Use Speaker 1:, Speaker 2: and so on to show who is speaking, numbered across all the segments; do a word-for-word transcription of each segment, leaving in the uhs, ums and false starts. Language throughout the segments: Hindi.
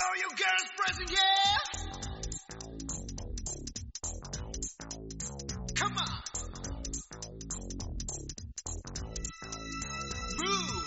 Speaker 1: Oh, you girls present, yeah? Come on. Move.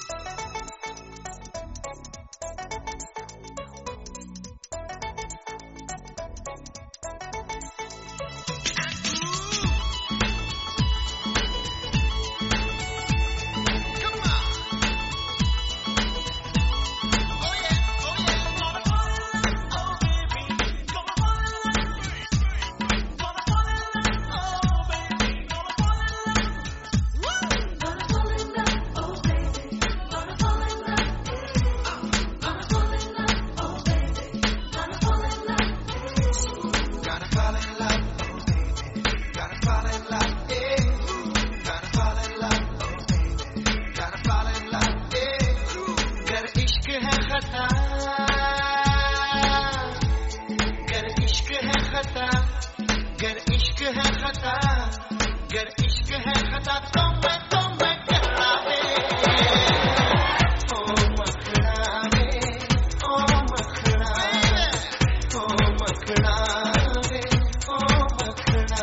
Speaker 1: गर इश्क है खता, गर इश्क है खता तो मैं तो मैं कहना है ओ मखना वे, ओ मखना, ओ मखना वे, ओ मखना।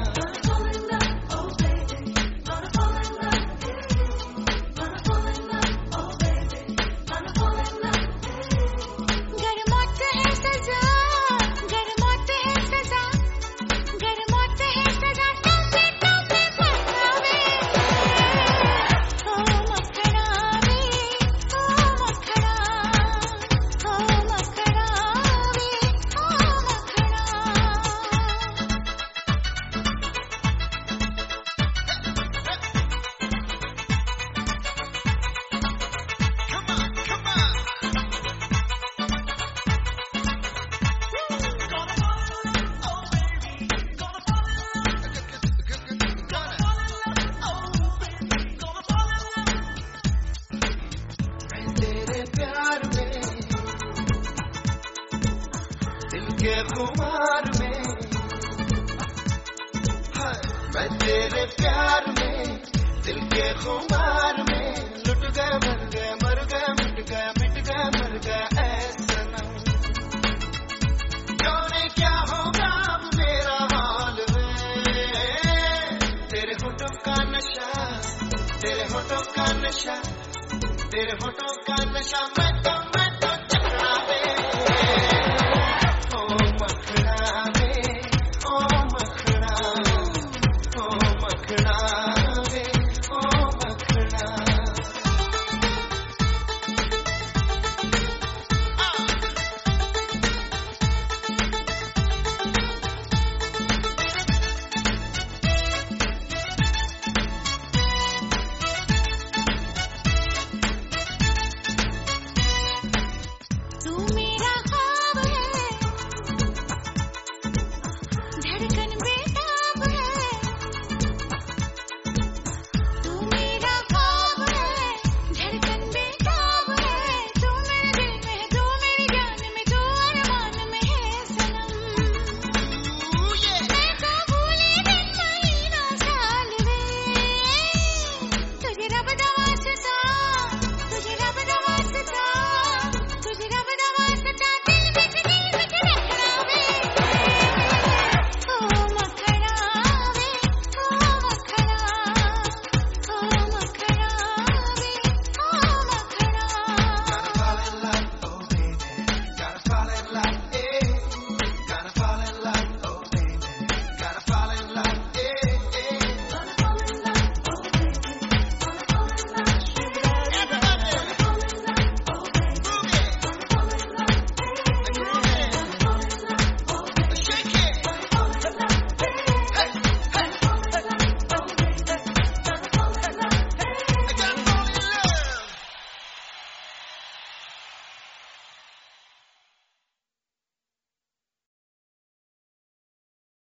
Speaker 1: के खुमार में मैं तेरे प्यार में, दिल के खुमार में लुट गया, मर गया, मर गया, मिट गया, मिट गया, मर गया ऐ सनम। जाने क्या होगा अब मेरा हाल में, तेरे होठों का नशा, तेरे होठों का नशा, तेरे होठों का नशा।